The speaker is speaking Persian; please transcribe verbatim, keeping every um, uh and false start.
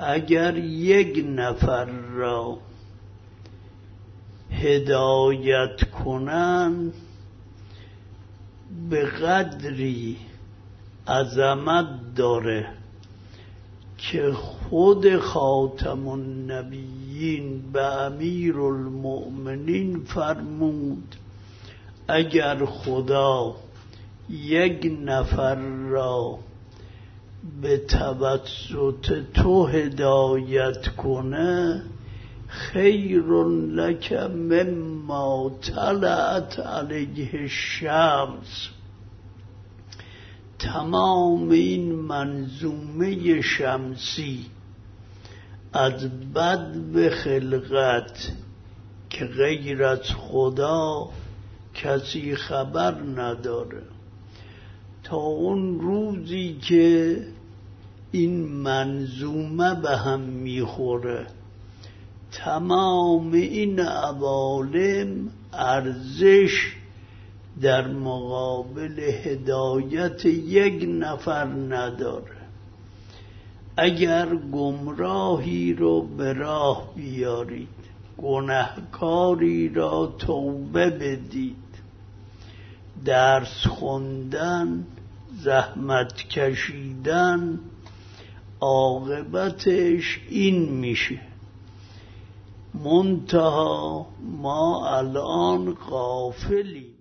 اگر یک نفر را هدایت کنن به قدری عظمت داره که خود خاتم النبیین به امیر المؤمنین فرمود اگر خدا یک نفر را به توسط تو هدایت کنه خیر لک مما طلعت علیه الشمس. تمام این منظومه شمسی از بدو خلقت که غیر از خدا کسی خبر نداره تا اون روزی که این منظومه به هم میخوره تمام این عوالم ارزش در مقابل هدایت یک نفر نداره. اگر گمراهی رو به راه بیارید، گناهکاری را توبه بدید، درس خوندن، زحمت کشیدن، عاقبتش این میشه. منتها ما الان غافلیم.